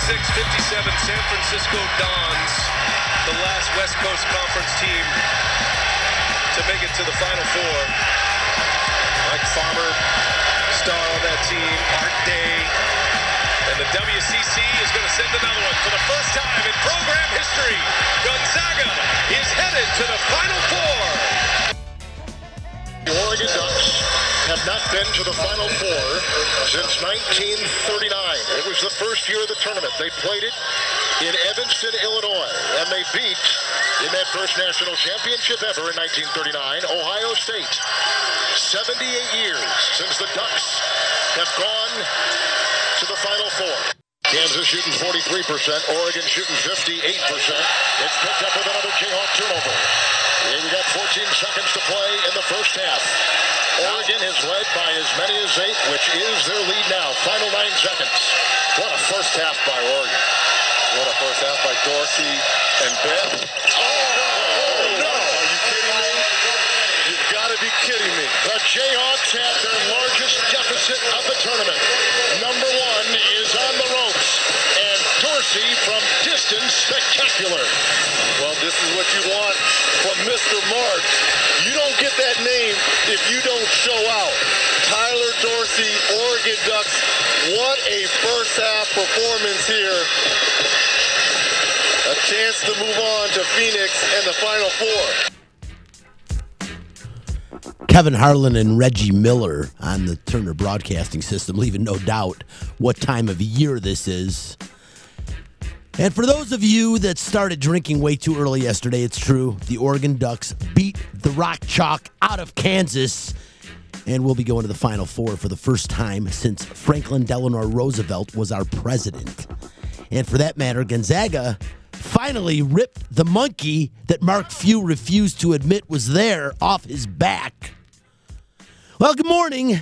San Francisco Dons, the last West Coast Conference team to make it to the Final Four. Mike Farmer, star on that team, Art Day, and the WCC is going to send another one. For the first time in program history, Gonzaga is headed to the Final Four. The Oregon Ducks have not been to the Final Four since 1939. It was the first year of the tournament. They played it in Evanston, Illinois, and they beat, in that first national championship ever in 1939, Ohio State. 78 years since the Ducks have gone to the Final Four. Kansas shooting 43%, Oregon shooting 58%. It's picked up with another Jayhawk turnover. Here we got 14 seconds to play in the first half. Oregon is led by as many as 8, which is their lead now. Final 9 seconds. What a first half by Oregon. What a first half by Dorsey and Beth. Oh, no. Are you kidding me? You've got to be kidding me. The Jayhawks have their largest deficit of the tournament. Number 1 is on the ropes. And Dorsey from distance, spectacular. Well, this is what you want from Mr. Mark. You don't get that name if you don't show out. Tyler Dorsey, Oregon Ducks. What a first half performance here. A chance to move on to Phoenix and the Final Four. Kevin Harlan and Reggie Miller on the Turner Broadcasting System, leaving no doubt what time of year this is. And for those of you that started drinking way too early yesterday, it's true. The Oregon Ducks beat the Rock Chalk out of Kansas and will be going to the Final Four for the first time since Franklin Delano Roosevelt was our president. And for that matter, Gonzaga finally ripped the monkey that Mark Few refused to admit was there off his back. Well, good morning.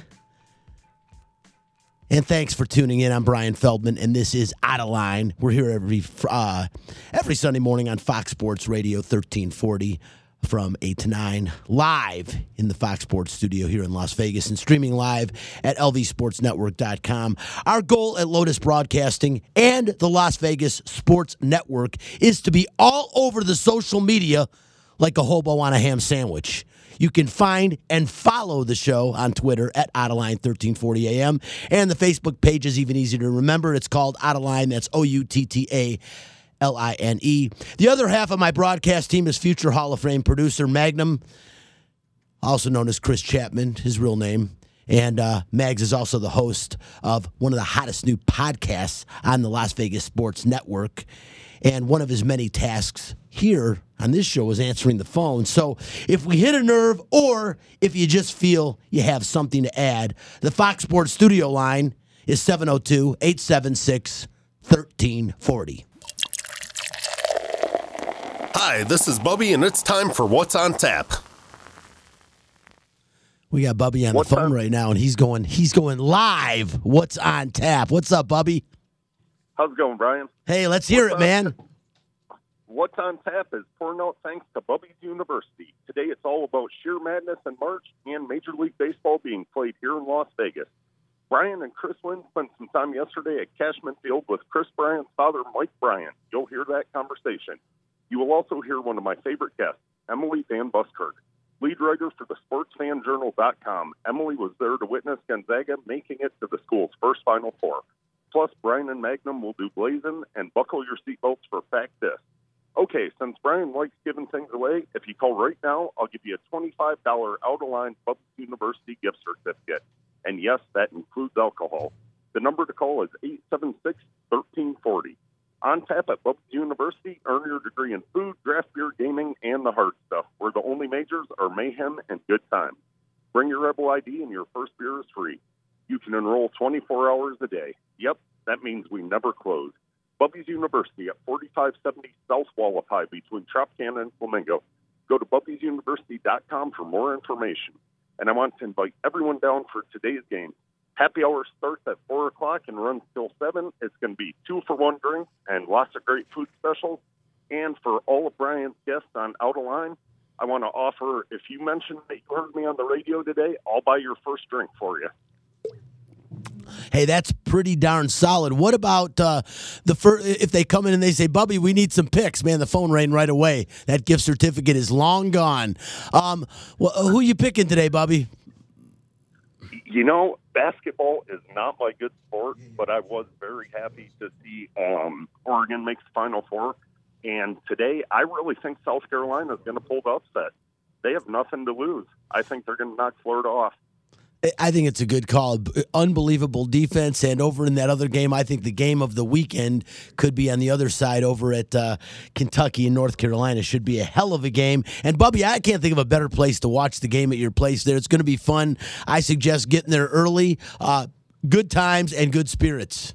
And thanks for tuning in. I'm Brian Feldman, and this is Out of Line. We're here every Sunday morning on Fox Sports Radio 1340 from 8 to 9, live in the Fox Sports studio here in Las Vegas and streaming live at lvsportsnetwork.com. Our goal at Lotus Broadcasting and the Las Vegas Sports Network is to be all over the social media like a hobo on a ham sandwich. You can find and follow the show on Twitter at Outaline 1340 AM. And the Facebook page is even easier to remember. It's called Outaline. That's Outtaline. The other half of my broadcast team is future Hall of Fame producer Magnum, also known as Chris Chapman, his real name. And Mags is also the host of one of the hottest new podcasts on the Las Vegas Sports Network. And one of his many tasks here on this show is answering the phone. So if we hit a nerve or if you just feel you have something to add, the Fox Sports studio line is 702-876-1340. Hi, this is Bubby, and it's time for What's on Tap. We got Bubby on the phone right now, and he's going live. What's on tap? What's up, Bubby? How's it going, Brian? Hey, let's hear it, man. What's on tap is pouring out thanks to Bubby's University. Today it's all about sheer madness in March and Major League Baseball being played here in Las Vegas. Brian and Chris Lynn spent some time yesterday at Cashman Field with Chris Bryant's father, Mike Bryant. You'll hear that conversation. You will also hear one of my favorite guests, Emily Van Buskirk, lead writer for the SportsFanJournal.com. Emily was there to witness Gonzaga making it to the school's first Final Four. Plus, Brian and Magnum will do blazing and buckle your seatbelts for Fact This. Okay, since Brian likes giving things away, if you call right now, I'll give you a $25 out-of-line Bubbles University gift certificate. And yes, that includes alcohol. The number to call is 876-1340. On tap at Bubbles University, earn your degree in food, draft beer, gaming, and the hard stuff, where the only majors are mayhem and good times. Bring your Rebel ID and your first beer is free. You can enroll 24 hours a day. Yep, that means we never close. Bubby's University at 4570 South Wallapai between Tropicana and Flamingo. Go to bubby'suniversity.com for more information. And I want to invite everyone down for today's game. Happy hour starts at 4 o'clock and runs till 7. It's going to be 2-for-1 drinks and lots of great food specials. And for all of Brian's guests on Out of Line, I want to offer, if you mention that you heard me on the radio today, I'll buy your first drink for you. Hey, that's pretty darn solid. What about if they come in and they say, Bubby, we need some picks? Man, the phone rang right away. That gift certificate is long gone. Who you picking today, Bubby? You know, basketball is not my good sport, but I was very happy to see Oregon makes the Final Four. And today, I really think South Carolina is going to pull the upset. They have nothing to lose. I think they're going to knock Florida off. I think it's a good call. Unbelievable defense. And over in that other game, I think the game of the weekend could be on the other side over at Kentucky and North Carolina. Should be a hell of a game. And, Bubby, I can't think of a better place to watch the game at your place there. It's going to be fun. I suggest getting there early. Good times and good spirits.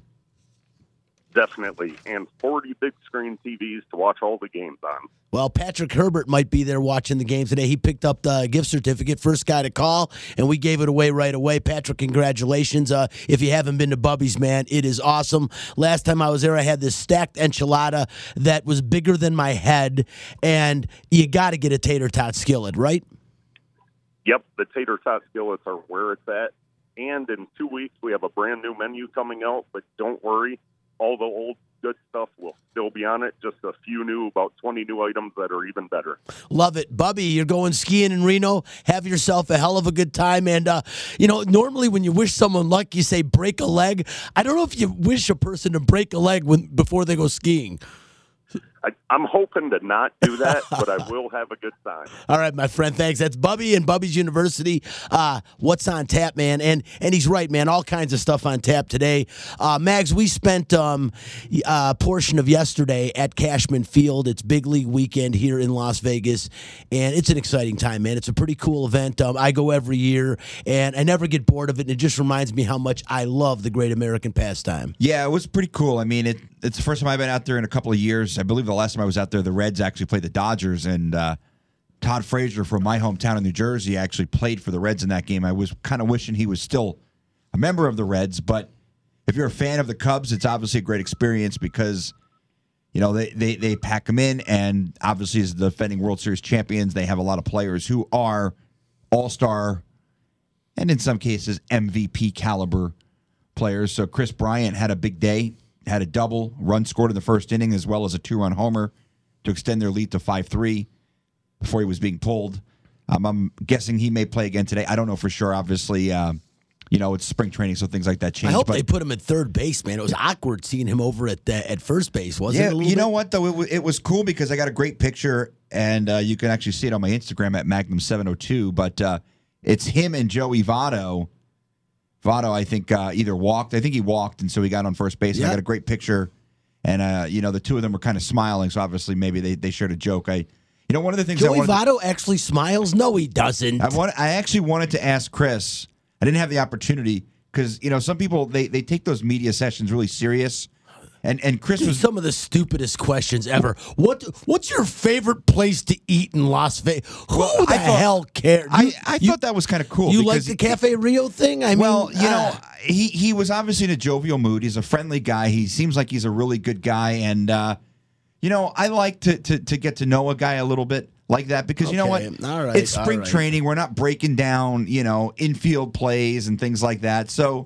Definitely. And 40 big screen TVs to watch all the games on. Well, Patrick Herbert might be there watching the game today. He picked up the gift certificate, first guy to call, and we gave it away right away. Patrick, congratulations. If you haven't been to Bubby's, man, it is awesome. Last time I was there, I had this stacked enchilada that was bigger than my head, and you got to get a tater tot skillet, right? Yep, the tater tot skillets are where it's at. And in 2 weeks, we have a brand new menu coming out, but don't worry. All the old good stuff will still be on it. Just a few new, about 20 new items that are even better. Love it. Bubby, you're going skiing in Reno. Have yourself a hell of a good time. And, normally when you wish someone luck, you say break a leg. I don't know if you wish a person to break a leg before they go skiing. I'm hoping to not do that, but I will have a good time. All right, my friend. Thanks. That's Bubby and Bubby's University. What's on tap, man? And he's right, man. All kinds of stuff on tap today. Mags, we spent a portion of yesterday at Cashman Field. It's big league weekend here in Las Vegas, and it's an exciting time, man. It's a pretty cool event. I go every year, and I never get bored of it, and it just reminds me how much I love the great American pastime. Yeah, it was pretty cool. I mean, it's the first time I've been out there in a couple of years. I believe the last time I was out there, the Reds actually played the Dodgers, and Todd Frazier from my hometown in New Jersey actually played for the Reds in that game. I was kind of wishing he was still a member of the Reds, but if you're a fan of the Cubs, it's obviously a great experience because, they pack them in, and obviously as the defending World Series champions, they have a lot of players who are all-star and in some cases MVP caliber players. So Chris Bryant had a big day. Had a double, run scored in the first inning, as well as a 2-run homer to extend their lead to 5-3 before he was being pulled. I'm guessing he may play again today. I don't know for sure. Obviously, it's spring training, so things like that change. I hope they put him at third base, man. It was awkward seeing him over at first base, wasn't it? Yeah, you know what, though? It was cool because I got a great picture, and you can actually see it on my Instagram at Magnum702, but it's him and Joey Votto. Votto, I think, either walked. I think he walked, and so he got on first base. Yep. I got a great picture, and the two of them were kind of smiling. So obviously, maybe they shared a joke. One of the things Joey Votto actually smiles. No, he doesn't. I actually wanted to ask Chris. I didn't have the opportunity because some people they take those media sessions really serious. And Chris was some of the stupidest questions ever. What's your favorite place to eat in Las Vegas? Who the hell cares? I thought that was kind of cool. You like the Cafe Rio thing? He was obviously in a jovial mood. He's a friendly guy. He seems like he's a really good guy. And I like to get to know a guy a little bit like that because you know what? All right, it's spring training. We're not breaking down infield plays and things like that. So.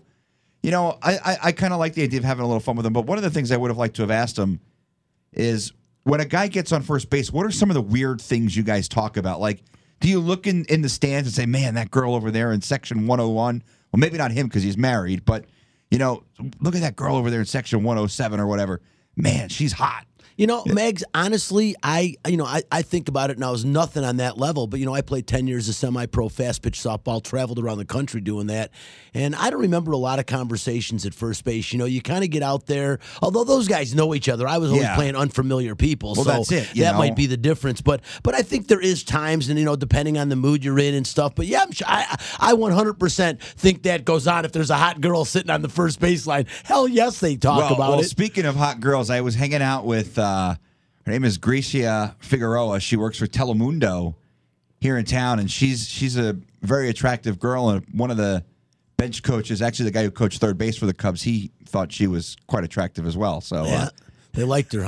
I kind of like the idea of having a little fun with him. But one of the things I would have liked to have asked him is when a guy gets on first base, what are some of the weird things you guys talk about? Like, do you look in the stands and say, man, that girl over there in section 101? Well, maybe not him because he's married. But, look at that girl over there in section 107 or whatever. Man, she's hot. Megs, honestly, I think about it, and I was nothing on that level. But, I played 10 years of semi-pro fast-pitch softball, traveled around the country doing that. And I don't remember a lot of conversations at first base. You kind of get out there. Although those guys know each other, I was always playing unfamiliar people. Well, so that's it. That might be the difference. But I think there is times, and, depending on the mood you're in and stuff. But, yeah, I 100% think that goes on if there's a hot girl sitting on the first baseline. Hell yes, they talk about it. Well, speaking of hot girls, I was hanging out with her name is Gracia Figueroa. She works for Telemundo here in town, and she's a very attractive girl. And one of the bench coaches, actually the guy who coached third base for the Cubs, he thought she was quite attractive as well. So yeah, they liked her, huh?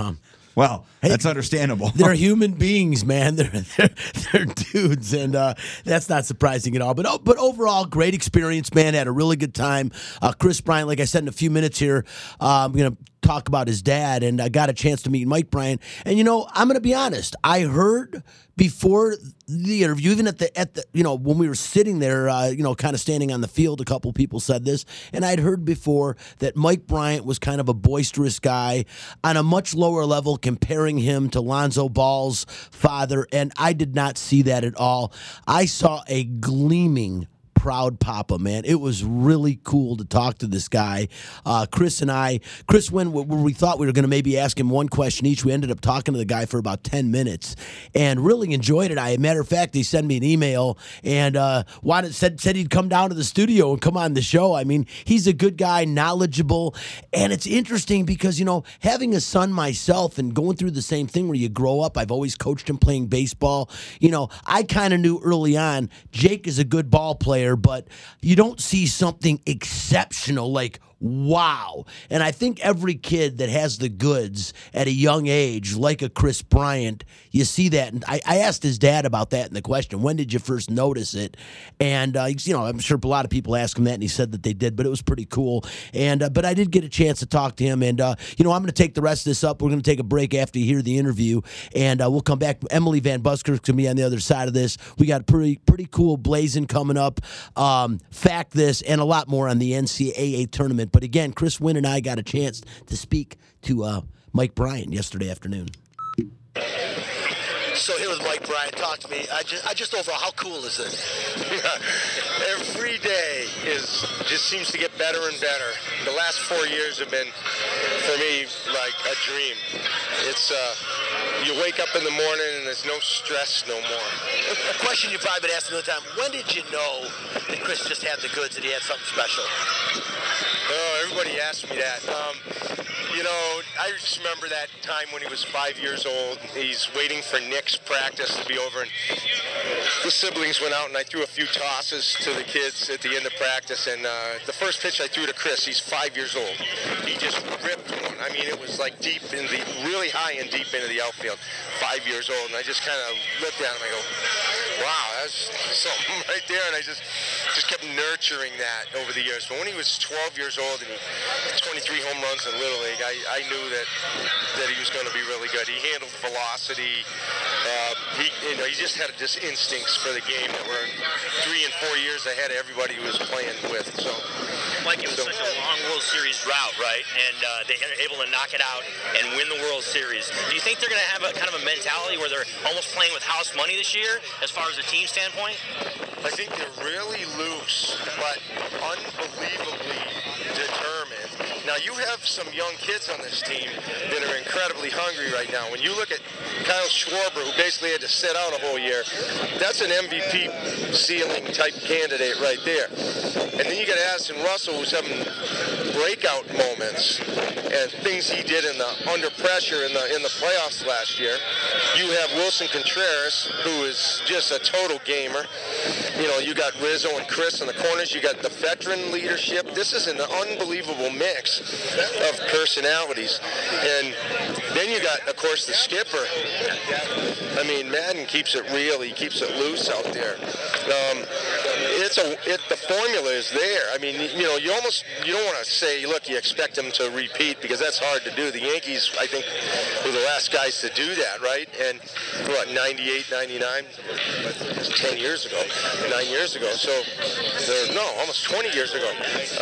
Well, that's understandable. They're human beings, man. They're dudes, and that's not surprising at all. But overall, great experience, man. Had a really good time. Chris Bryant, like I said, in a few minutes here, I'm going to talk about his dad, and I got a chance to meet Mike Bryant. And I'm going to be honest. I heard before the interview, even at the when we were sitting there, kind of standing on the field, a couple people said this, and I'd heard before that Mike Bryant was kind of a boisterous guy on a much lower level, comparing him to Lonzo Ball's father, and I did not see that at all. I saw a gleaming, proud papa, man. It was really cool to talk to this guy. Chris went where we thought we were going to maybe ask him one question each. We ended up talking to the guy for about 10 minutes and really enjoyed it. As a matter of fact, he sent me an email and said he'd come down to the studio and come on the show. I mean, he's a good guy, knowledgeable, and it's interesting because, having a son myself and going through the same thing where you grow up, I've always coached him playing baseball. I kind of knew early on Jake is a good ball player, but you don't see something exceptional like wow. And I think every kid that has the goods at a young age, like a Chris Bryant, you see that. And I asked his dad about that in the question, when did you first notice it? And, I'm sure a lot of people ask him that, and he said that they did, but it was pretty cool. And but I did get a chance to talk to him. And, I'm going to take the rest of this up. We're going to take a break after you hear the interview, and we'll come back. Emily Van Buskirk's going to be on the other side of this. We got pretty cool blazing coming up, fact this, and a lot more on the NCAA tournament. But again, Chris Wynn and I got a chance to speak to Mike Bryant yesterday afternoon. So here with Mike Bryant, talk to me. I just overall, how cool is this? Every day just seems to get better and better. The last 4 years have been, for me, like a dream. It's you wake up in the morning and there's no stress no more. A question you probably been asking all the time: when did you know that Chris just had the goods, that he had something special? Oh, everybody asks me that. I just remember that time when he was 5 years old. He's waiting for Nick's practice to be over, and the siblings went out, and I threw a few tosses to the kids at the end of practice. And the first pitch I threw to Chris, he's 5 years old. He just ripped one. I mean, it was like really high and deep into the outfield. 5 years old, and I just kind of looked at him. I go, wow, that's something right there. And I just kept nurturing that over the years. But when he was 12 years old and he had 23 home runs in Little League, I knew that he was going to be really good. He handled velocity. He just had instincts for the game that were 3 and 4 years ahead of everybody he was playing with. So, Mike, it was such a long World Series drought, right? And they were able to knock it out and win the World Series. Do you think they're going to have a kind of a mentality where they're almost playing with house money this year, as far as a team standpoint? I think they're really loose, but unbelievably determined. Now, you have some young kids on this team that are incredibly hungry right now. When you look at Kyle Schwarber, who basically had to sit out a whole year, that's an MVP ceiling type candidate right there. And then you got Addison Russell, who's having breakout moments and things he did under pressure in the playoffs last year. You have Wilson Contreras, who is just a total gamer. You got Rizzo and Chris in the corners. You got the veteran leadership. This is an unbelievable mix of personalities. And then you got, of course, the skipper. I mean, Madden keeps it real. He keeps it loose out there. The formula is there. I mean, you don't want to say, look, you expect them to repeat, because that's hard to do. The Yankees, I think, were the last guys to do that, right? And 98, 99, 10 years ago, 9 years ago. So, almost 20 years ago.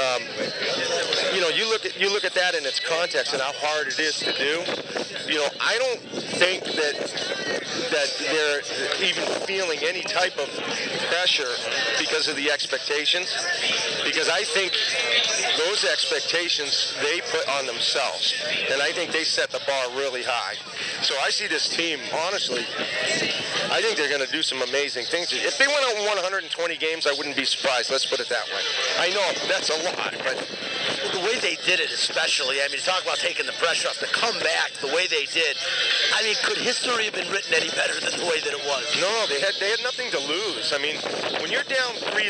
You look at that in its context and how hard it is to do. I don't think that they're even feeling any type of pressure because of the expectations, because I think those expectations they put on themselves, and I think they set the bar really high. So I see this team, honestly, I think they're going to do some amazing things. If they went out and won 120 games, I wouldn't be surprised. Let's put it that way. I know that's a lot, but the way they did it, especially, I mean, talk about taking the pressure off, to come back the way they did. I mean, could history have been written any better than the way that it was? No, they had nothing to lose. I mean, when you're down 3-1,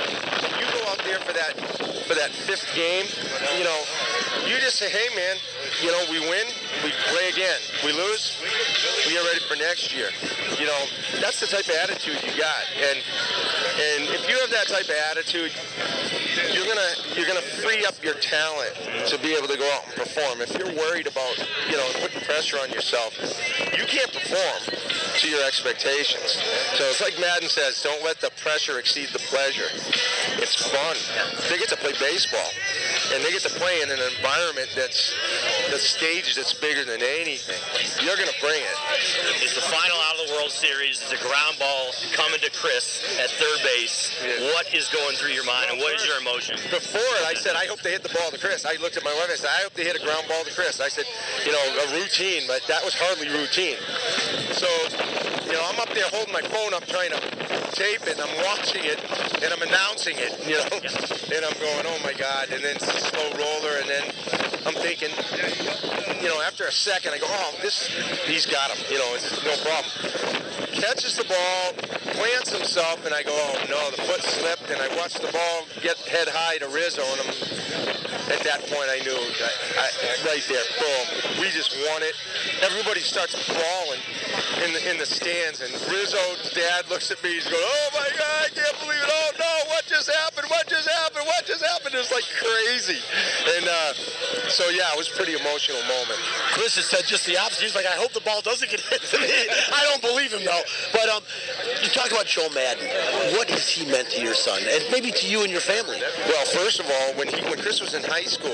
you go out there for that fifth game, you just say, hey man, you know, we win, we play again. We lose, we get ready for next year. You know, that's the type of attitude you got. And if you have that type of attitude, you're gonna free up your talent to be able to go out and perform. If you're worried about, you know, putting pressure on yourself, you can't perform to your expectations. So it's like Madden says, don't let the pressure exceed the pleasure. It's fun. They get to play baseball, and they get to play in an environment that's staged that's bigger than anything. You're going to bring it. It's the final out of the World Series. It's a ground ball coming to Chris at third base. Yeah. What is going through your mind, and what is your emotion? Before it, I said, I hope they hit the ball to Chris. I looked at my wife and I said, I hope they hit a ground ball to Chris. I said, you know, a routine, but that was hardly routine. So, you know, I'm up there holding my phone up trying to tape it, and I'm watching it, and I'm announcing it, you know, and I'm going, oh my God, and then it's a slow roller, and then I'm thinking, you know, after a second, I go, oh, he's got him, you know, it's no problem. Catches the ball, plants himself, and I go, oh no, the foot slipped, and I watched the ball get head high to Rizzo, and at that point I knew, right there, boom, we just won it. Everybody starts brawling in the stands, and Rizzo's dad looks at me, he's going, oh my God, I can't believe it, oh no, what just happened, what just happened, what just happened? It was like crazy. And so yeah, it was a pretty emotional moment. Chris has said just the opposite. He's like, I hope the ball doesn't get hit to me. I don't believe him though. But you talk about Joe Madden. What has he meant to your son, and maybe to you and your family? Well, first of all, when Chris was in high school,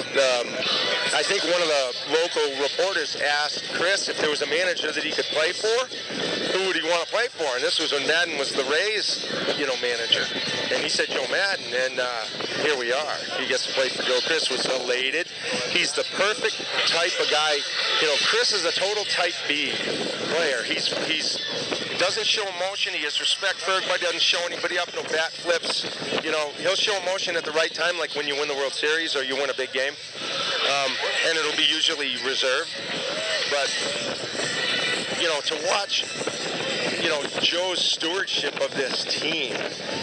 I think one of the local reporters asked Chris if there was a manager that he could play for, who would he want to play for? And this was when Madden was the Rays, you know, manager. And he said Joe Madden, and here we are. He gets to play for Joe. Chris was elated. He's the perfect type of guy. You know, Chris is a total type B player. He doesn't show emotion. He has respect for everybody. Doesn't show anybody up. No bat flips. You know, he'll show emotion at the right time, like when you win the World Series or you win a big game, and it'll be usually reserved. But you know, to watch, you know, Joe's stewardship of this team.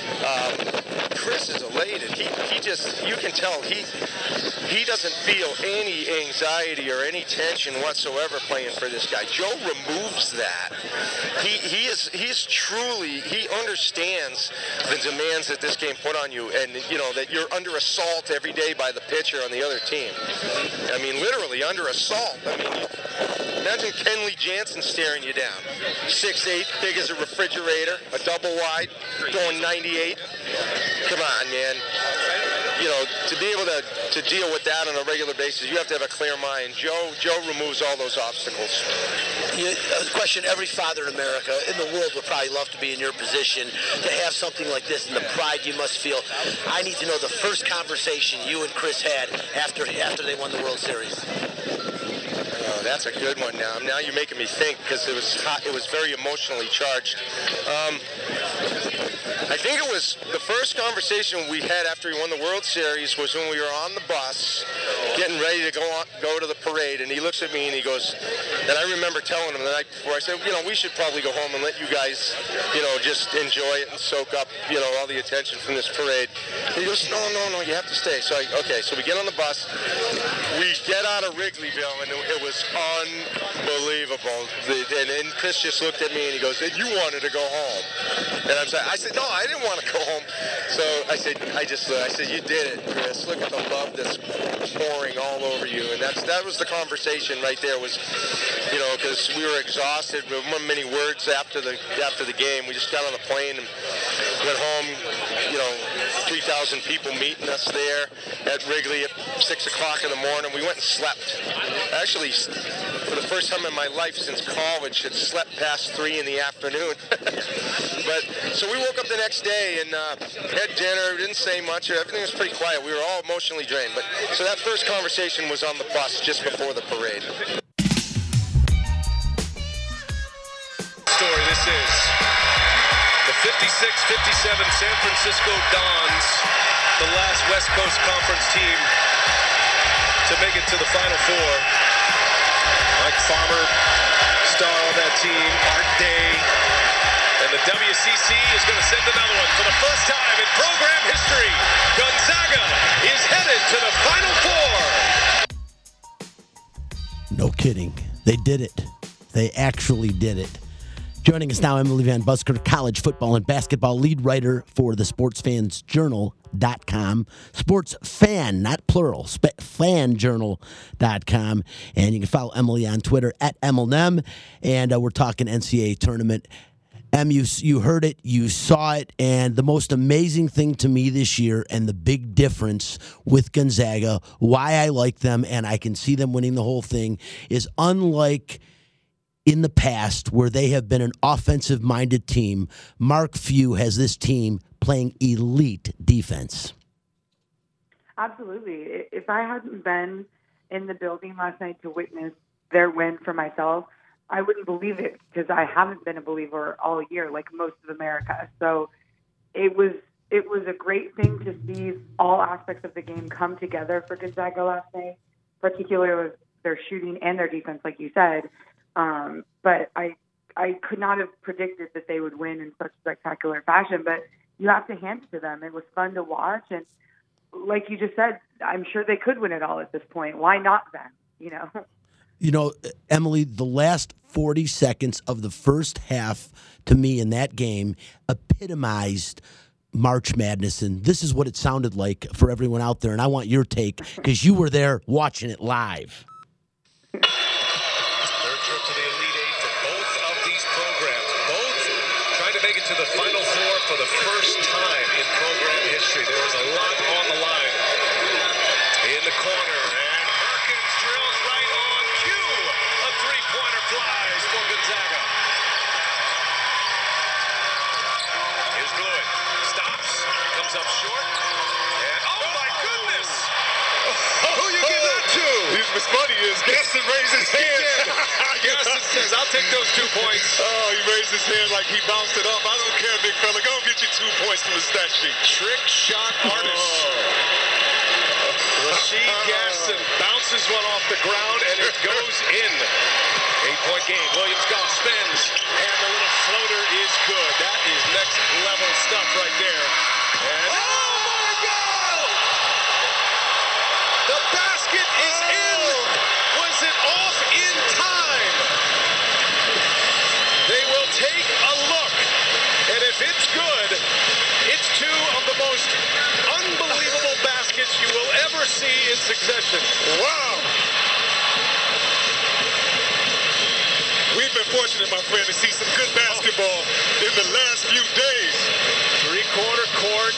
Chris is elated. He just, you can tell he doesn't feel any anxiety or any tension whatsoever playing for this guy. Joe removes that. He's truly, he understands the demands that this game put on you, and you know that you're under assault every day by the pitcher on the other team. I mean, literally under assault. I mean, imagine Kenley Jansen staring you down. 6'8", big as a refrigerator, a double wide, going 98. Come on, man. You know, to be able to deal with that on a regular basis, you have to have a clear mind. Joe removes all those obstacles. A question every father in America, in the world, would probably love to be in your position, to have something like this and the pride you must feel. I need to know the first conversation you and Chris had after they won the World Series. Oh, that's a good one now. Now you're making me think, because it was hot, it was very emotionally charged. I think it was the first conversation we had after we won the World Series was when we were on the bus getting ready to go to the parade, and he looks at me and he goes, and I remember telling him the night before, I said, you know, we should probably go home and let you guys, you know, just enjoy it and soak up, you know, all the attention from this parade. And he goes, no, you have to stay. So so we get on the bus, we get out of Wrigleyville, and it was unbelievable. And Chris just looked at me and he goes, and you wanted to go home. And I said, no, I didn't want to go home. So I said, you did it, Chris. Look at the love that's pouring all over you. And that was the conversation right there. Was, you know, because we were exhausted. We weren't many words after the game. We just got on the plane and went home. You know, 3,000 people meeting us there at Wrigley at 6 o'clock in the morning. We went and slept. Actually, for the first time in my life since college, had slept past 3 in the afternoon. But so we woke up the next day and had dinner. Didn't say much. Everything was pretty quiet. We were all emotionally drained. But so that first conversation was on the bus just before the parade. Story. This is the 56-57 San Francisco Dons, the last West Coast Conference team to make it to the Final Four. Mike Farmer, star on that team, Art Day, and the WCC is going to send another one. For the first time in program history, Gonzaga is headed to the Final Four. No kidding. They did it. They actually did it. Joining us now, Emily Van Busker, college football and basketball lead writer for the SportsFansJournal.com. Sports fan, not plural, fanjournal.com. And you can follow Emily on Twitter at EmilNem. And we're talking NCAA tournament. You heard it, you saw it, and the most amazing thing to me this year and the big difference with Gonzaga, why I like them and I can see them winning the whole thing, is unlike in the past where they have been an offensive-minded team, Mark Few has this team playing elite defense. Absolutely. If I hadn't been in the building last night to witness their win for myself, I wouldn't believe it because I haven't been a believer all year like most of America. So it was a great thing to see all aspects of the game come together for Gonzaga last night, particularly with their shooting and their defense, like you said. But I could not have predicted that they would win in such spectacular fashion, but you have to hand it to them. It was fun to watch. And like you just said, I'm sure they could win it all at this point. Why not then? You know, Emily, the last 40 seconds of the first half, to me, in that game, epitomized March Madness. And this is what it sounded like for everyone out there. And I want your take because you were there watching it live. Third trip to the Elite Eight for both of these programs. Both trying to make it to the Final Four for the first time in program history. There was a lot on the line. In the corner. Flies for Gonzaga. Here's Blewett. Stops. Comes up short. And oh my goodness! Who you give that to? What's funny is Gaston raised his hand. Gaston says, I'll take those 2 points. Oh, he raised his hand like he bounced it up. I don't care, big fella. Go get you 2 points from the stat sheet. Trick shot artist. Rasheed Gaston bounces one off the ground and it goes in. 8-point game. Williams Goff spins, and the little floater is good. That is next level stuff right there. And oh my God! The basket is in. Was it off in time? They will take a look, and if it's good, it's 2 of the most unbelievable baskets you will ever see in succession. Wow! We've been fortunate, my friend, to see some good basketball in the last few days. Three-quarter court.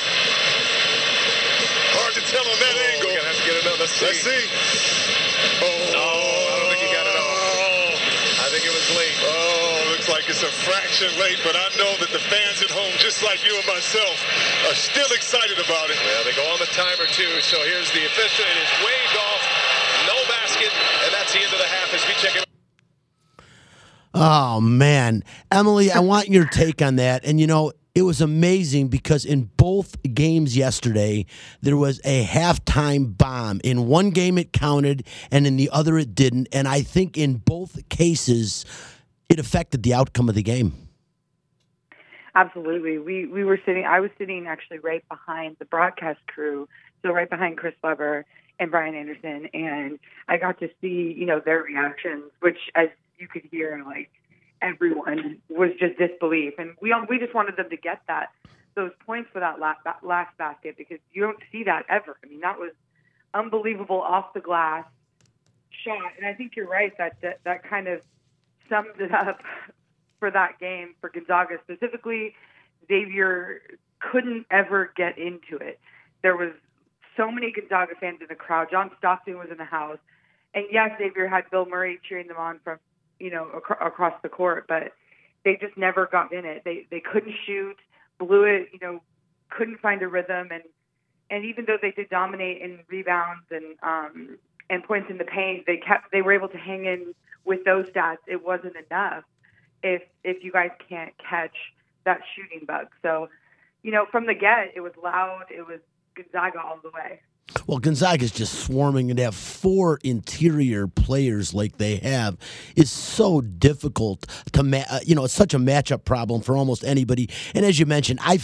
Hard to tell on that angle. We're going to have to get another see. Let's see. Oh, I don't think you got it off. I think it was late. Oh, looks like it's a fraction late, but I know that the fans at home, just like you and myself, are still excited about it. Yeah, they go on the timer, too. So here's the official. It is waved off. No basket, and that's the end of the half as we check it. Oh, man. Emily, I want your take on that. And, it was amazing because in both games yesterday, there was a halftime bomb. In one game it counted, and in the other it didn't. And I think in both cases, it affected the outcome of the game. Absolutely. I was sitting actually right behind the broadcast crew, so right behind Chris Webber and Brian Anderson, and I got to see, their reactions, which, as you could hear, like, everyone was just disbelief, and we just wanted them to get those points for that last basket because you don't see that ever. I mean, that was unbelievable off the glass shot, and I think you're right that kind of sums it up for that game for Gonzaga specifically. Xavier couldn't ever get into it. There was so many Gonzaga fans in the crowd. John Stockton was in the house, and yes, Xavier had Bill Murray cheering them on from across the court, but they just never got in it. They couldn't shoot, blew it, couldn't find a rhythm, and even though they did dominate in rebounds and points in the paint, they were able to hang in with those stats. It wasn't enough if you guys can't catch that shooting bug. So, from the get, it was loud. It was Gonzaga all the way. Well, Gonzaga is just swarming, and to have 4 interior players like they have is so difficult to it's such a matchup problem for almost anybody. And as you mentioned, I felt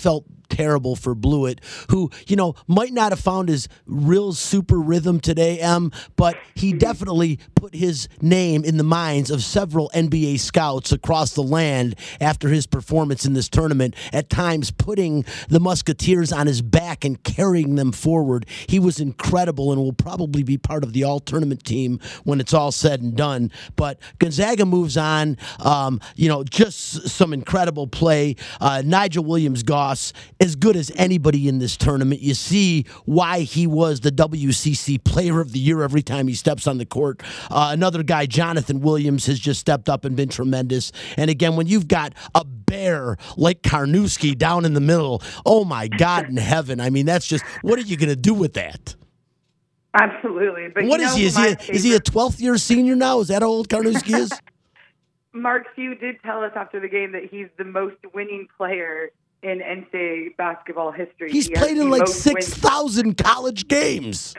terrible for Blewett, who, might not have found his real super rhythm today, but he definitely put his name in the minds of several NBA scouts across the land after his performance in this tournament, at times putting the Musketeers on his back and carrying them forward. He was incredible and will probably be part of the all-tournament team when it's all said and done. But Gonzaga moves on. Just some incredible play. Nigel Williams-Goss, as good as anybody in this tournament. You see why he was the WCC Player of the Year every time he steps on the court. Another guy, Jonathan Williams, has just stepped up and been tremendous. And again, when you've got a bear like Karnowski down in the middle, oh my God in heaven. I mean, that's just, what are you going to do with that? Absolutely. But what is he? Is he a 12th year senior now? Is that how old Karnowski is? Mark Few did tell us after the game that he's the most winning player in NCAA basketball history. He's played in like 6,000 college games.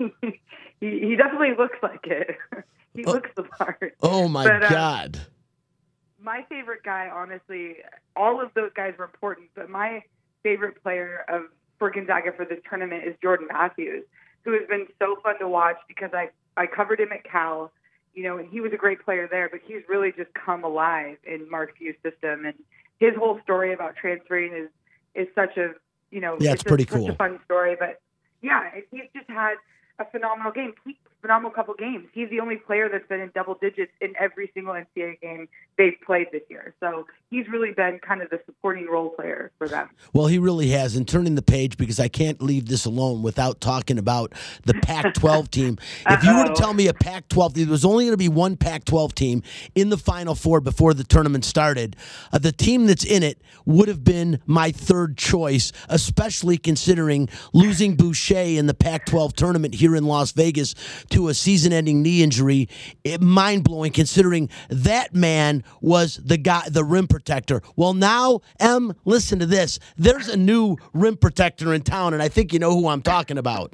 He definitely looks like it. He looks the part. Oh, my God. My favorite guy, honestly, all of those guys were important, but my favorite player for Gonzaga for this tournament is Jordan Matthews, who has been so fun to watch because I covered him at Cal, and he was a great player there, but he's really just come alive in Mark Few's system. And his whole story about transferring is such a, it's pretty cool. Such a fun story. But yeah, he's just had a phenomenal couple games. He's the only player that's been in double digits in every single NCAA game they've played this year. So he's really been kind of the supporting role player for them. Well, he really has. And turning the page, because I can't leave this alone without talking about the Pac-12 team. If you were to tell me a Pac-12, there was only going to be one Pac-12 team in the Final Four before the tournament started, the team that's in it would have been my third choice, especially considering losing Boucher in the Pac-12 tournament here in Las Vegas to a season-ending knee injury. Mind-blowing, considering that man was the guy, the rim protector. Well, now, listen to this. There's a new rim protector in town, and I think you know who I'm talking about.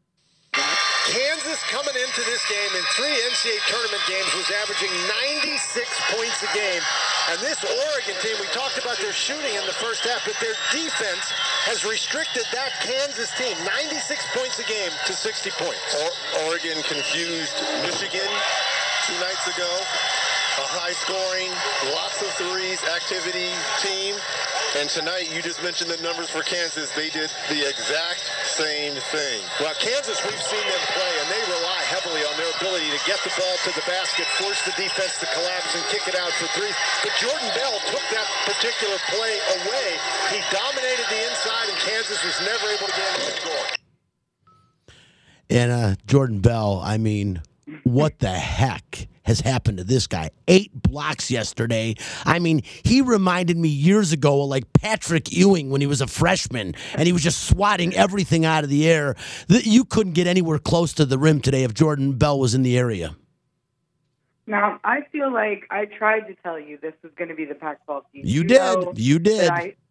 Kansas coming into this game in 3 NCAA tournament games was averaging 96 points a game. And this Oregon team, we talked about their shooting in the first half, but their defense has restricted that Kansas team, 96 points a game, to 60 points. Oregon confused Michigan 2 nights ago. A high-scoring, lots of threes activity team. And tonight, you just mentioned the numbers for Kansas. They did the exact same thing. Well, Kansas, we've seen them play, and they rely heavily on their ability to get the ball to the basket, force the defense to collapse, and kick it out for threes. But Jordan Bell took that particular play away. He dominated the inside, and Kansas was never able to get in the score. And Jordan Bell, I mean, what the heck has happened to this guy? 8 blocks yesterday. I mean, he reminded me years ago of like Patrick Ewing when he was a freshman, and he was just swatting everything out of the air. You couldn't get anywhere close to the rim today if Jordan Bell was in the area. Now, I feel like I tried to tell you this was going to be the Pac-12 team. You did.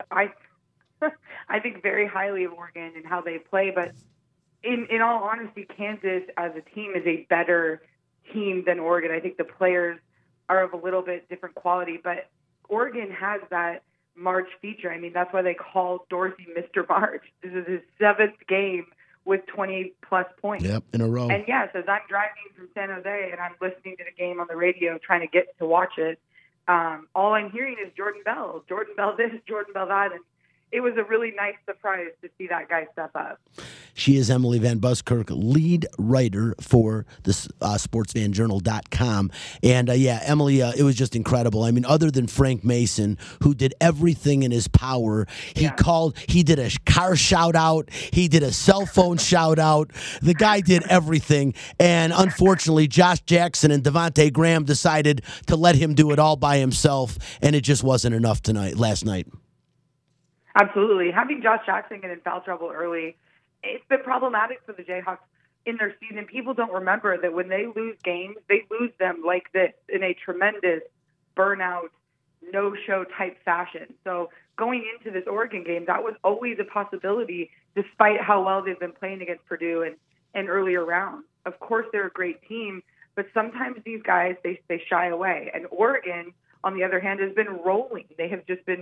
I think very highly of Oregon and how they play, but in all honesty, Kansas as a team is a better team than Oregon. I think the players are of a little bit different quality, but Oregon has that March feature. I mean, that's why they call Dorsey Mr. March. This is his 7th game with 20-plus points. Yep, in a row. And yes, as I'm driving from San Jose and I'm listening to the game on the radio, trying to get to watch it, all I'm hearing is Jordan Bell. Jordan Bell this, Jordan Bell that. And it was a really nice surprise to see that guy step up. She is Emily Van Buskirk, lead writer for the sportsfanjournal.com. And, Emily, it was just incredible. I mean, other than Frank Mason, who did everything in his power, he did a car shout-out, he did a cell phone shout-out. The guy did everything. And, unfortunately, Josh Jackson and Devontae Graham decided to let him do it all by himself, and it just wasn't enough last night. Absolutely. Having Josh Jackson get in foul trouble early, it's been problematic for the Jayhawks in their season. People don't remember that when they lose games, they lose them like this in a tremendous burnout, no-show type fashion. So going into this Oregon game, that was always a possibility despite how well they've been playing against Purdue and earlier rounds. Of course, they're a great team, but sometimes these guys, they shy away. And Oregon, on the other hand, has been rolling. They have just been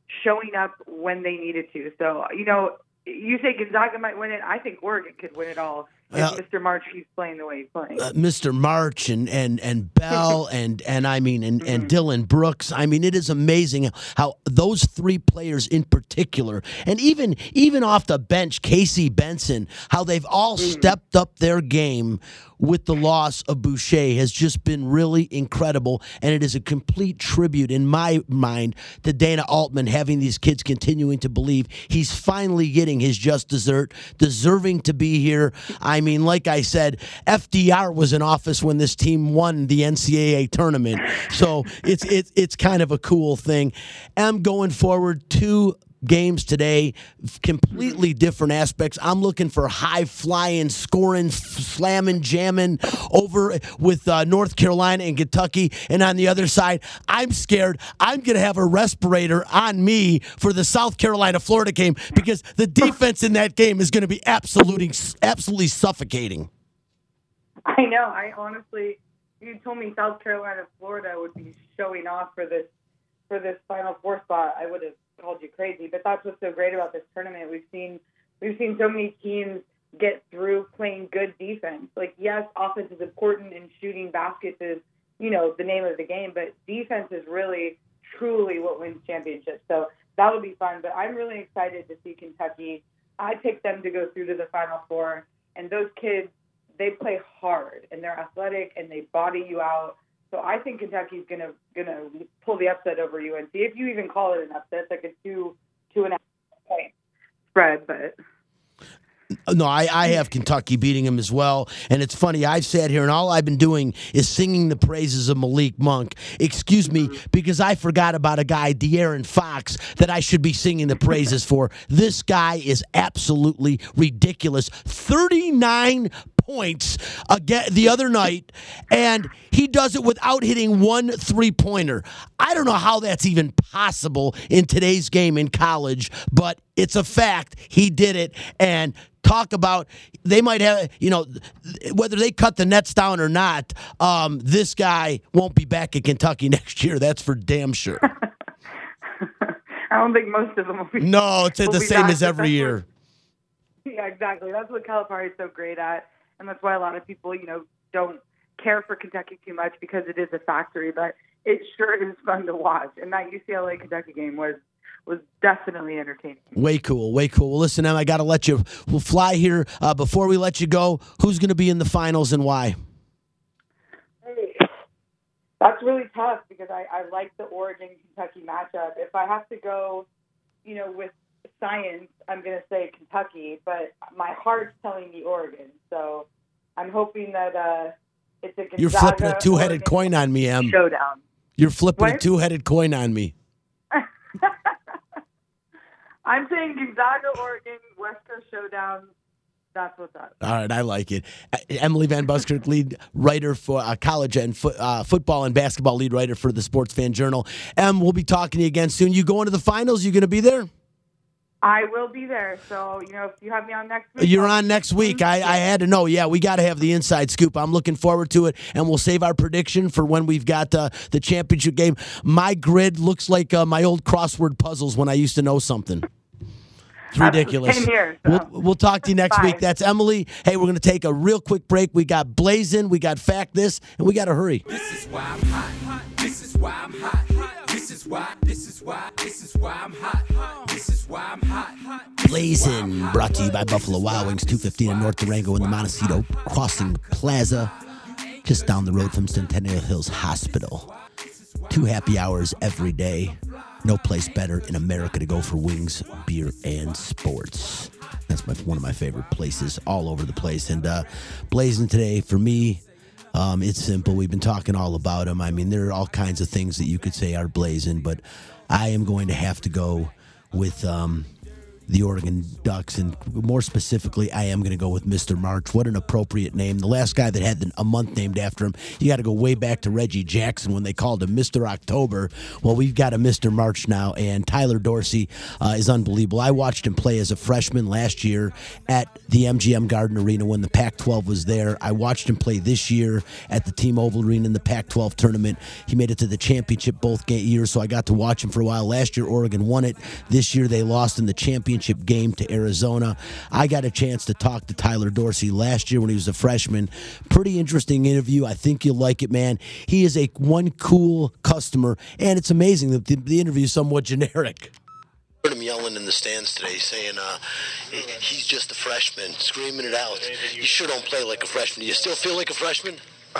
showing up when they needed to. So, you say Gonzaga might win it. I think Oregon could win it all if Mr. March keeps playing the way he's playing. Mr. March and Bell and Dylan Brooks. I mean, it is amazing how those three players in particular, and even off the bench, Casey Benson, how they've all stepped up their game with the loss of Boucher has just been really incredible, and it is a complete tribute in my mind to Dana Altman having these kids continuing to believe he's finally getting his just deserving to be here. I mean, like I said, FDR was in office when this team won the NCAA tournament, so it's kind of a cool thing. I'm going forward to games today, completely different aspects. I'm looking for high-flying, scoring, slamming, jamming over with North Carolina and Kentucky. And on the other side, I'm scared I'm going to have a respirator on me for the South Carolina-Florida game because the defense in that game is going to be absolutely suffocating. I know. I honestly, you told me South Carolina-Florida would be showing off for this Final Four spot, I would have called you crazy. But that's what's so great about this tournament. We've seen so many teams get through playing good defense. Like, yes, offense is important and shooting baskets is, the name of the game, but defense is really, truly what wins championships. So that'll be fun. But I'm really excited to see Kentucky. I picked them to go through to the Final Four, and those kids, they play hard and they're athletic and they body you out. So I think Kentucky's gonna pull the upset over UNC. If you even call it an upset, it's like a 2.5 point spread. But no, I have Kentucky beating them as well. And it's funny, I've sat here and all I've been doing is singing the praises of Malik Monk. Excuse me, because I forgot about a guy, De'Aaron Fox, that I should be singing the praises for. This guy is absolutely ridiculous. 39 points again the other night, and he does it without hitting one three-pointer. I don't know how that's even possible in today's game in college, but it's a fact. He did it, and talk about they might have, whether they cut the nets down or not, this guy won't be back at Kentucky next year. That's for damn sure. I don't think most of them will be. No, it's the same as every year. Yeah, exactly. That's what Calipari is so great at. And that's why a lot of people, don't care for Kentucky too much because it is a factory. But it sure is fun to watch. And that UCLA-Kentucky game was definitely entertaining. Way cool, way cool. Well, listen, Em, I got to let you. We'll fly here. Before we let you go, who's going to be in the finals and why? Hey, that's really tough because I like the Oregon-Kentucky matchup. If I have to go, with science, I'm going to say Kentucky, but my heart's telling me Oregon. So I'm hoping that it's a Gonzaga. You're flipping a two-headed coin on me, Em. Showdown. You're flipping a two-headed coin on me. I'm saying Gonzaga, Oregon, West Coast showdown. That's what's up. All right, I like it. Emily Van Buskirk, lead writer for college and football and basketball lead writer for the Sports Fan Journal. Em, we'll be talking to you again soon. You going to the finals? You going to be there? I will be there. So, if you have me on next week. You're on next week. I had to know. Yeah, we got to have the inside scoop. I'm looking forward to it, and we'll save our prediction for when we've got the championship game. My grid looks like my old crossword puzzles when I used to know something. It's ridiculous. Same here, so. We'll talk to you next week. That's Emily. Hey, we're going to take a real quick break. We got Blazin', we got Fact This, and we got to hurry. This is why I'm hot. This is why I'm hot. This is why I'm hot. This is why I'm hot. Blazin', brought to you by Buffalo Wild Wings, 215 in North Durango in the Montecito Crossing Plaza, just down the road from Centennial Hills Hospital. 2 happy hours every day. No place better in America to go for wings, beer, and sports. That's one of my favorite places all over the place. And Blazin' today, for me, it's simple. We've been talking all about them. I mean, there are all kinds of things that you could say are blazing, but I am going to have to go with the Oregon Ducks, and more specifically, I am going to go with Mr. March. What an appropriate name. The last guy that had a month named after him, you got to go way back to Reggie Jackson when they called him Mr. October. Well, we've got a Mr. March now, and Tyler Dorsey is unbelievable. I watched him play as a freshman last year at the MGM Garden Arena when the Pac-12 was there. I watched him play this year at the T-Mobile Arena in the Pac-12 tournament. He made it to the championship both years, so I got to watch him for a while. Last year, Oregon won it. This year, they lost in the championship game to Arizona. I got a chance to talk to Tyler Dorsey last year when he was a freshman. Pretty interesting interview. I think you'll like it, man. He is one cool customer, and it's amazing that the interview is somewhat generic. I heard him yelling in the stands today, saying he's just a freshman, screaming it out. You sure don't play like a freshman. Do you still feel like a freshman? No,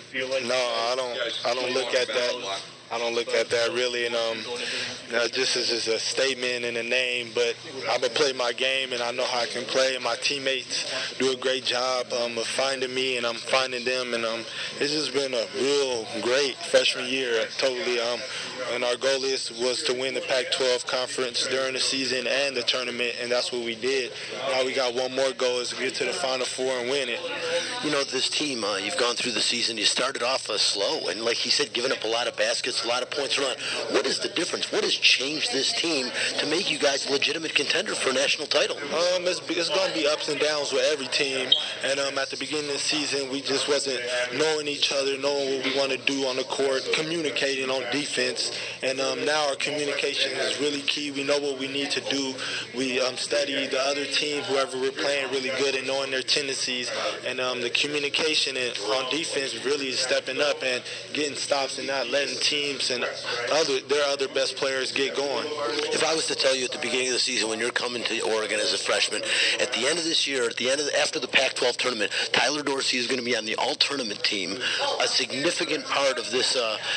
I don't look at that. I don't look at that really, and just as a statement and a name, but I'm going to play my game, and I know how I can play, and my teammates do a great job of finding me, and I'm finding them, and it's just been a real great freshman year, totally, and our goal was to win the Pac-12 conference during the season and the tournament, and that's what we did. Now we got one more goal, is to get to the Final Four and win it. You know, this team, you've gone through the season, you started off slow, and like he said, giving up a lot of baskets, a lot of points around. What is the difference? What has changed this team to make you guys a legitimate contender for a national title? It's going to be ups and downs with every team. And at the beginning of the season, we just wasn't knowing each other, knowing what we want to do on the court, communicating on defense. And now our communication is really key. We know what we need to do. We study the other team, whoever we're playing, really good at knowing their tendencies. And the communication on defense really is stepping up and getting stops and not letting teams and their other best players get going. If I was to tell you at the beginning of the season when you're coming to Oregon as a freshman, at the end of this year, after the Pac-12 tournament, Tyler Dorsey is going to be on the all-tournament team, a significant part of this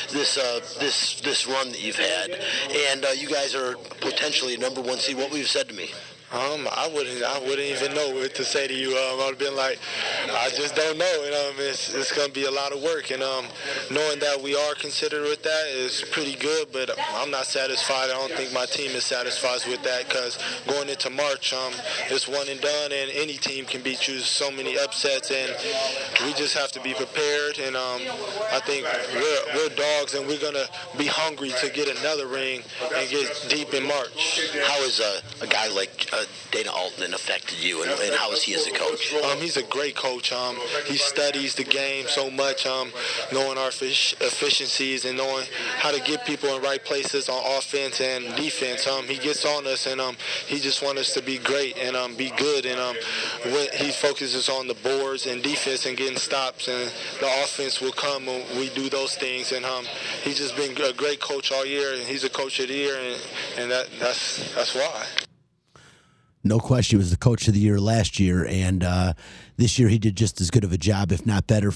run that you've had, and you guys are potentially a number one seed. What would you have said to me? I wouldn't even know what to say to you. I would have been like, I just don't know. It's going to be a lot of work, and knowing that we are considered with that is pretty good. But I'm not satisfied. I don't think my team is satisfied with that, because going into March, it's one and done, and any team can beat you. So many upsets, and we just have to be prepared. And I think we're dogs, and we're going to be hungry to get another ring and get deep in March. How is a guy like Dana Altman affected you, and how is he as a coach? He's a great coach. He studies the game so much, knowing our efficiencies and knowing how to get people in right places on offense and defense. He gets on us, and he just wants us to be great and be good. And when he focuses on the boards and defense and getting stops, and the offense will come when we do those things. And he's just been a great coach all year, and he's a coach of the year, and that's why. No question, he was the coach of the year last year, and this year he did just as good of a job, if not better.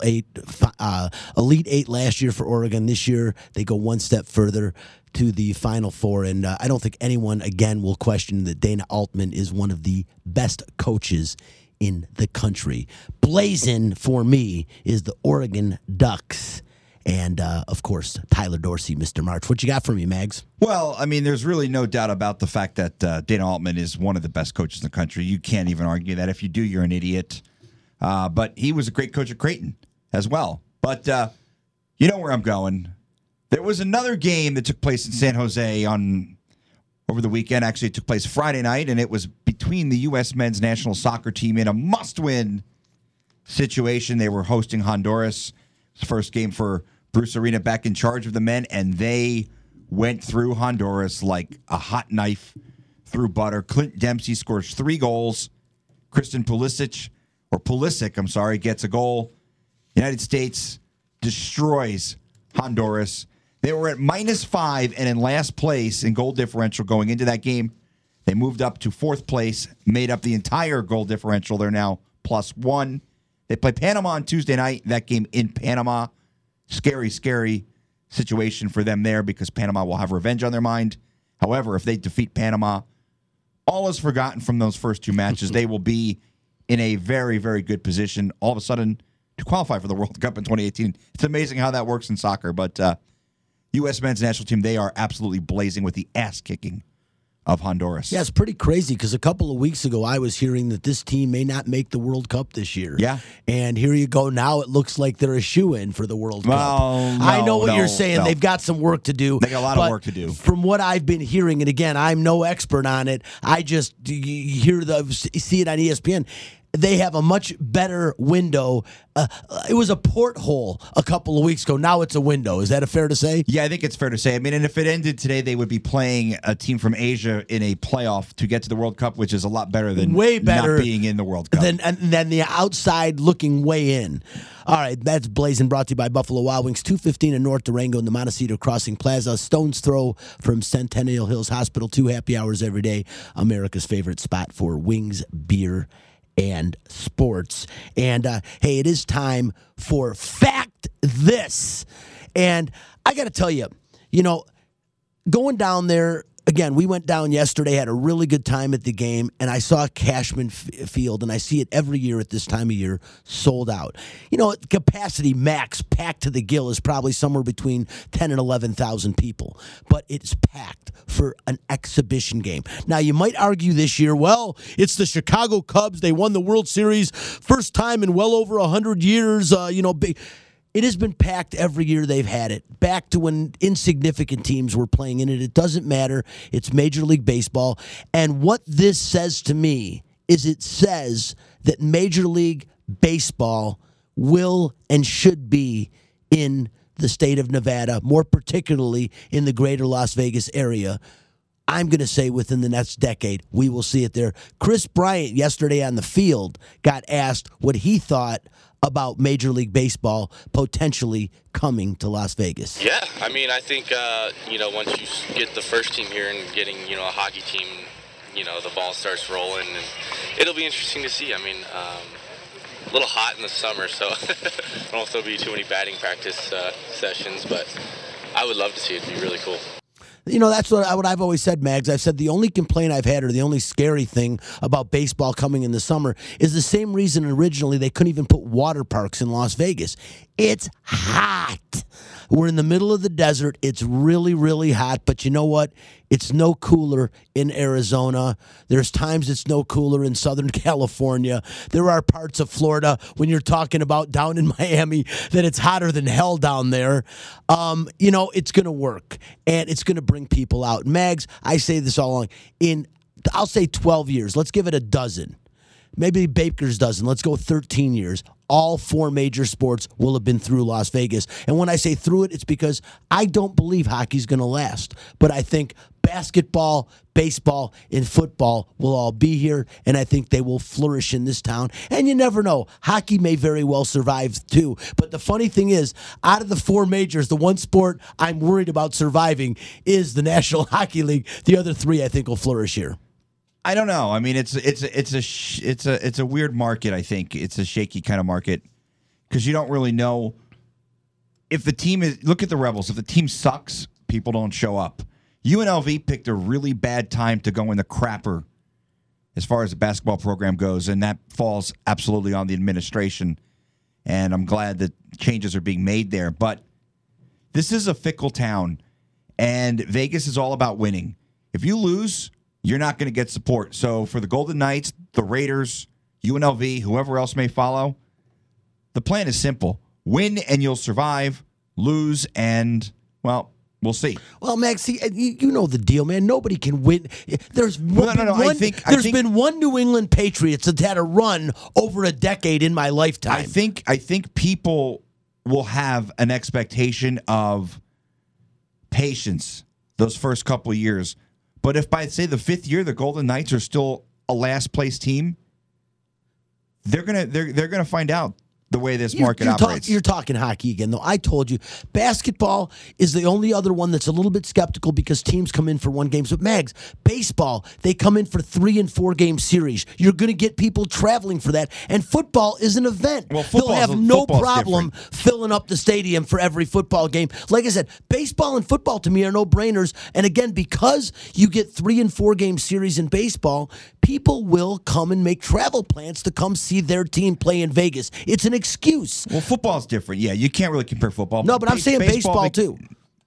Elite Eight last year for Oregon. This year they go one step further to the Final Four, and I don't think anyone, again, will question that Dana Altman is one of the best coaches in the country. Blazing for me is the Oregon Ducks. And, of course, Tyler Dorsey, Mr. March. What you got for me, Mags? Well, I mean, there's really no doubt about the fact that Dana Altman is one of the best coaches in the country. You can't even argue that. If you do, you're an idiot. But he was a great coach at Creighton as well. But you know where I'm going. There was another game that took place in San Jose over the weekend. Actually, it took place Friday night, and it was between the U.S. men's national soccer team in a must-win situation. They were hosting Honduras. It's the first game for Bruce Arena back in charge of the men, and they went through Honduras like a hot knife through butter. Clint Dempsey scores 3 goals. Christian Pulisic gets a goal. United States destroys Honduras. They were at -5 and in last place in goal differential going into that game. They moved up to 4th place, made up the entire goal differential. They're now +1. They play Panama on Tuesday night. That game in Panama. Scary, scary situation for them there, because Panama will have revenge on their mind. However, if they defeat Panama, all is forgotten from those first 2 matches. They will be in a very, very good position all of a sudden to qualify for the World Cup in 2018. It's amazing how that works in soccer. But U.S. men's national team, they are absolutely blazing with the ass-kicking of Honduras. Yeah, it's pretty crazy because a couple of weeks ago I was hearing that this team may not make the World Cup this year. Yeah. And here you go. Now it looks like they're a shoo-in for the World Cup. No, I know what you're saying. no. They've got some work to do. They got a lot of but work to do. From what I've been hearing, and again, I'm no expert on it, I just see it on ESPN. They have a much better window. It was a porthole a couple of weeks ago. Now it's a window. Is that fair to say? Yeah, I think it's fair to say. I mean, and if it ended today, they would be playing a team from Asia in a playoff to get to the World Cup, which is a lot better than way better not being in the World Cup. Than the outside looking way in. All right, that's Blazing, brought to you by Buffalo Wild Wings, 215 in North Durango in the Montecito Crossing Plaza. Stone's throw from Centennial Hills Hospital. 2 happy hours every day. America's favorite spot for wings, beer, and sports. And hey, it is time for Fact This. And I got to tell you, going down there, again, we went down yesterday, had a really good time at the game, and I saw Cashman Field, and I see it every year at this time of year, sold out. Capacity max, packed to the gill, is probably somewhere between 10 and 11,000 people, but it's packed for an exhibition game. Now, you might argue this year, well, it's the Chicago Cubs. They won the World Series first time in well over 100 years, big. It has been packed every year they've had it, back to when insignificant teams were playing in it. It doesn't matter. It's Major League Baseball. And what this says to me is it says that Major League Baseball will and should be in the state of Nevada, more particularly in the greater Las Vegas area. I'm going to say within the next decade, we will see it there. Chris Bryant yesterday on the field got asked what he thought about Major League Baseball potentially coming to Las Vegas. Yeah, I mean, I think, once you get the first team here and getting, a hockey team, the ball starts rolling, and it'll be interesting to see. I mean, a little hot in the summer, so I don't know if there'll be too many batting practice sessions, but I would love to see it. It'd be really cool. That's what I've always said, Mags. I've said the only complaint I've had, or the only scary thing about baseball coming in the summer, is the same reason originally they couldn't even put water parks in Las Vegas. It's hot. We're in the middle of the desert. It's really, really hot. But you know what? It's no cooler in Arizona. There's times it's no cooler in Southern California. There are parts of Florida, when you're talking about down in Miami, that it's hotter than hell down there. It's going to work, and it's going to bring people out. Mags, I say this all along. I'll say 12 years. Let's give it a dozen. Maybe Baker's dozen. Let's go 13 years. All 4 major sports will have been through Las Vegas. And when I say through it, it's because I don't believe hockey's going to last. But I think basketball, baseball, and football will all be here, and I think they will flourish in this town. And you never know. Hockey may very well survive, too. But the funny thing is, out of the 4 majors, the one sport I'm worried about surviving is the National Hockey League. The other 3, I think, will flourish here. I don't know. I mean, it's a weird market. I think it's a shaky kind of market because you don't really know if the team is. Look at the Rebels. If the team sucks, people don't show up. UNLV picked a really bad time to go in the crapper as far as the basketball program goes, and that falls absolutely on the administration. And I'm glad that changes are being made there. But this is a fickle town, and Vegas is all about winning. If you lose, you're not going to get support. So for the Golden Knights, the Raiders, UNLV, whoever else may follow, the plan is simple. Win and you'll survive. Lose and, well, we'll see. Well, Max, you know the deal, man. Nobody can win. There's been one New England Patriots that's had a run over a decade in my lifetime. I think people will have an expectation of patience those first couple of years. But if by, say, the 5th year, the Golden Knights are still a last-place team, they're gonna find out the way this market operates. You're talking hockey again, though. I told you, basketball is the only other one that's a little bit skeptical because teams come in for 1 game. But Mags, baseball, they come in for 3 and 4 game series. You're going to get people traveling for that. And football is an event. Well, they'll have no problem filling up the stadium for every football game. Like I said, baseball and football to me are no-brainers. And again, because you get 3 and 4 game series in baseball, people will come and make travel plans to come see their team play in Vegas. It's an excuse. Well, football's different. Yeah, you can't really compare football. No, but I'm saying baseball too.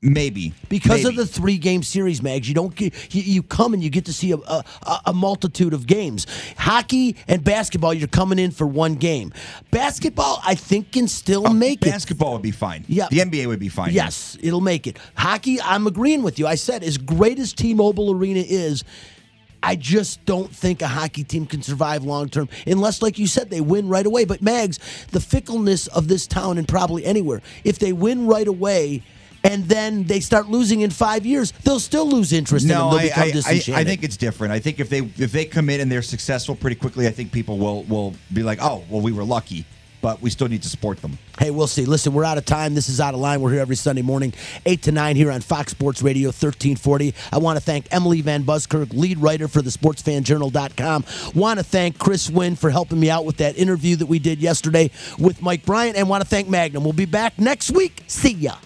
Maybe. Because of the 3-game series, Mags, you come and you get to see a multitude of games. Hockey and basketball, you're coming in for one game. Basketball, I think, can still make it. Basketball would be fine. Yeah. The NBA would be fine. Yes, it'll make it. Hockey, I'm agreeing with you. I said, as great as T-Mobile Arena is, I just don't think a hockey team can survive long term unless, like you said, they win right away. But, Mags, the fickleness of this town and probably anywhere, if they win right away and then they start losing in 5 years, they'll still lose interest in them. They'll become disenchanted. I think it's different. I think if they come in and they're successful pretty quickly, I think people will be like, oh, well, we were lucky. But we still need to support them. Hey, we'll see. Listen, we're out of time. This is Out of Line. We're here every Sunday morning, 8 to 9 here on Fox Sports Radio 1340. I want to thank Emily Van Buskirk, lead writer for the SportsFanJournal.com. Want to thank Chris Wynn for helping me out with that interview that we did yesterday with Mike Bryant. And want to thank Magnum. We'll be back next week. See ya.